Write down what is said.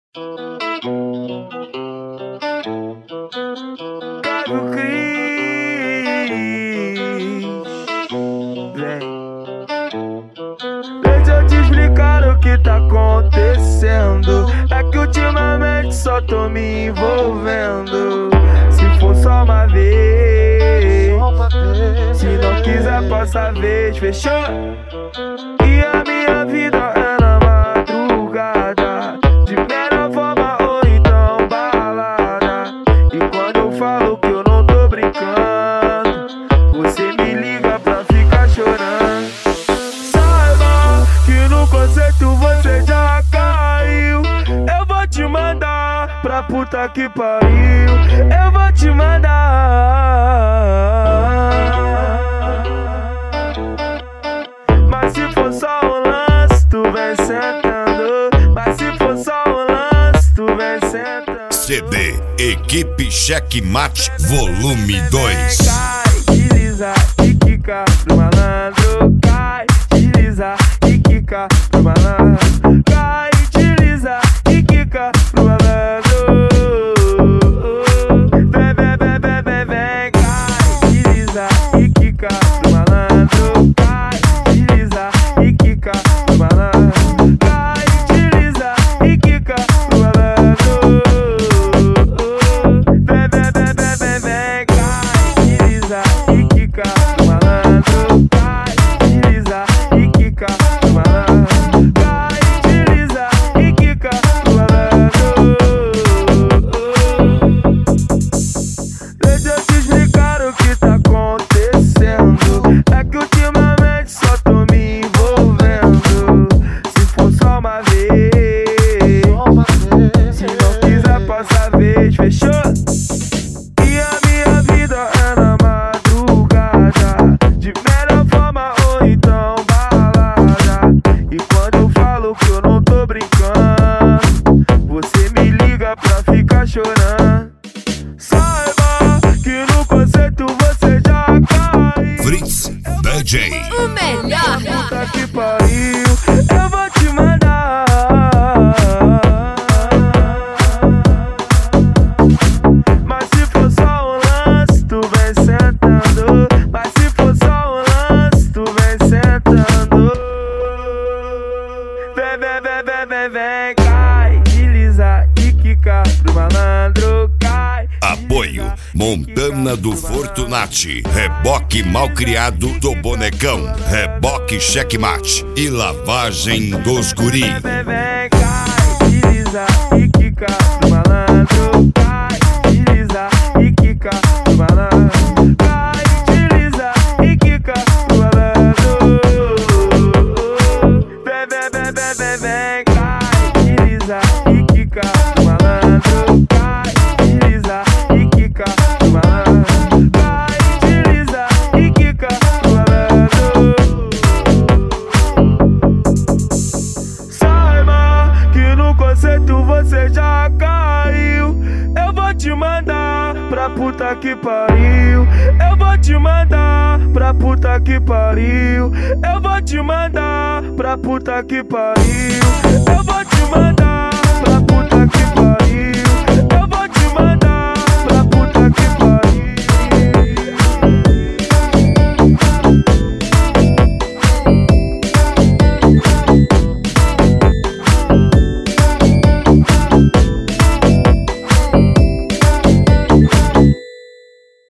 Caio Cris, vem. Deixa eu te explicar o que tá acontecendo. É que ultimamente só tô me envolvendo. Se for só uma vez, se não quiser passa a vez, fechou? E a minha vida é na madrugada, de melhor forma ou então balada. E quando eu falo que eu não tô brincando, você me liga pra ficar chorando. Saiba que no conceito você já caiu. Eu vou te mandar pra puta que pariu. Eu vou te mandar. Mas se for só um lance, tu vem sentando. Mas se for só um lance, tu vem sentando. CD Equipe Checkmate Volume 2. Cai, desliza e quica pro malandro. Cai, desliza e quica pro malandro. Cai, desliza e quica pro malandro. Vem, vem, vem, vem, vem, vem. Cai, desliza e quica pro malandro. Cai, desliza e quica pro malandro. Cai, desliza e quica pro malandro. Vem, vem, vem, vem, vem, vem. Cai, desliza e quica pro malandro. Cai, desliza e quica pro malandro. Cai, desliza e quica pro malandro. Deixa eu te explicar o que tá acontecendo. É que ultimamente só tô me envolvendo. Se for só uma vez, se não quiser passa a vez, fechou? E a minha vida é na madrugada, de melhor forma ou então balada. E quando eu falo que eu não tô brincando, você me liga pra ficar chorando. Saiba que no conceito você já caiu. Fritz DJ. O melhor. Puta que pariu, eu vou te mandar. Mas se for só um lance, tu vem sentando. Mas se for só um lance, tu vem sentando. Vem, vem, vem, vem, vem, vem. Cai, desliza e quica pro malandro. Cai. Apoio Montana do Fortunati, Reboque Malcriado do Bonecão, Reboque Checkmate e Lavagem dos Guri. Vem, vem, vem, cai, desliza e quica pro malandro. Cai, desliza e quica pro malandro. Cai, desliza e quica pro malandro. Vem, vem, vem, vem, vem, vem, cai, desliza e quica pro malandro. Cai, desliza e quica pro malandro. Cai, desliza e quica pro malandro. Saiba que no conceito você já caiu. Eu vou te mandar pra puta que pariu. Eu vou te mandar pra puta que pariu. Eu vou te mandar pra puta que pariu. Eu vou te mandar.